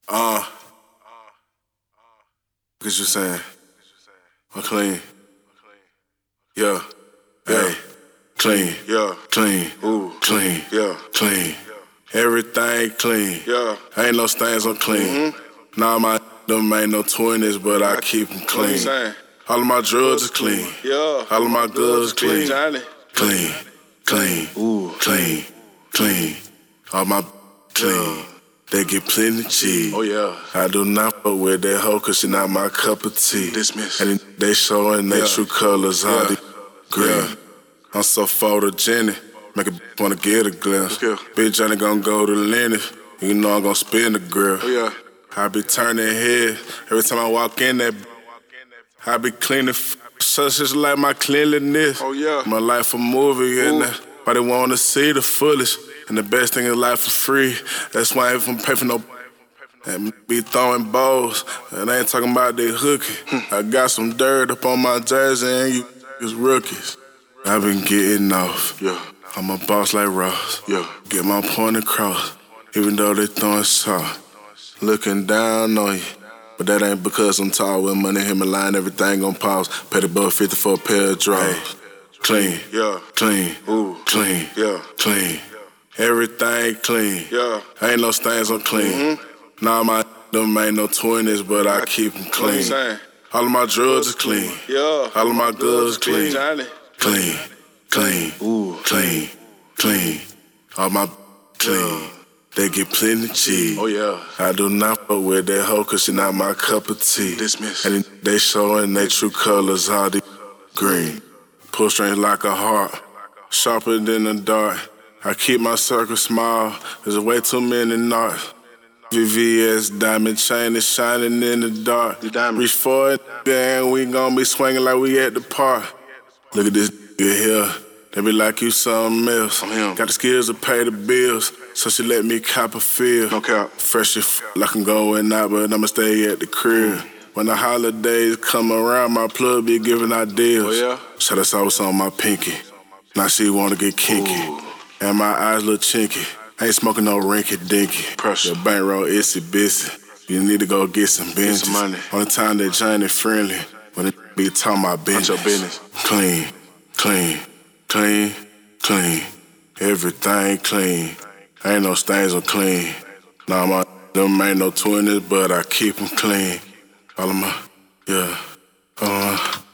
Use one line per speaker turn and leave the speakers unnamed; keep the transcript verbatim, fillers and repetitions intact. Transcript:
Uh, what you saying? I'm clean. Yeah. Hey. Clean.
Yeah.
Clean.
Ooh.
Clean.
Yeah.
Clean. Everything clean.
Yeah.
Ain't no stains on clean.
Mm-hmm.
Nah, my them ain't no twenties, but I keep them
What you
clean.
saying?
All of my drugs is clean.
Yeah.
All of my goods clean.
Johnny.
Clean. Clean.
Ooh.
Clean. Clean. All my clean. They get plenty cheese.
Oh yeah.
I do not fuck with that hoe cause she not my cup of tea.
Dismiss.
And they showing their
Yeah.
true colors, all
Yeah.
the green.
Yeah.
I'm so photogenic, make a bitch wanna get a glimpse.
Yeah.
Bitch Johnny gon' go to Lenny, you know I'm gon' spin the grill.
Oh yeah.
I be turning head every time I walk in that. I be cleaning, such as like my cleanliness.
Oh yeah.
My life a movie and
Ooh.
everybody wanna see the fullest. And the best thing in life is free. That's why I ain't from pay for no. And be throwing balls, and I ain't talking about they hooking. I got some dirt up on my jersey, and you is rookies. I been getting off.
Yeah.
I'm a boss like Ross.
Yeah.
Get my point across, even though they throwing soft. Looking down on you, but that ain't because I'm tall. With money, him and line, everything gon' pause. Pay the buck fifty for a pair of drawers. Clean.
Yeah.
Clean.
Ooh.
Clean.
Yeah.
Clean. Everything clean.
Yeah.
Ain't no stains on clean.
Mm-hmm.
Nah, my them ain't no twenties, but I keep them
What you
clean.
saying?
All of my drugs is clean.
Yeah.
All of my goods clean.
Johnny.
Clean. Clean.
Ooh.
Clean. Clean. All my clean. They get plenty cheese.
Oh yeah.
I do not fuck with that hoe cause she not my cup of tea.
Dismiss.
And they showing their true colors, all the green. Pull strings like a heart, sharper than the dart. I keep my circle small, there's way too many knots. V V S diamond chain is shining in the dark.
The diamond.
Reach for it, and we gon' be swinging like we at the park. Look at this nigga here, they be like you something else.
I'm him.
Got the skills to pay the bills, so she let me cop a feel.
No cap.
Fresh as f like I'm going out, but I'ma stay at the crib. When the holidays come around, my plug be giving out deals.
Oh yeah.
Shout out sauce on my pinky. Now she wanna get kinky.
Ooh.
And my eyes look chinky. Ain't smoking no rinky dinky.
Pressure.
The bankroll itsy bitsy. You need to go get some benches.
some money.
Only time that Johnny friendly when it be talking about business.
your business.
Clean, clean, clean, clean. Everything clean. Ain't no stains on clean. Nah, my them ain't no twenties, but I keep them clean. All of my, yeah. Uh,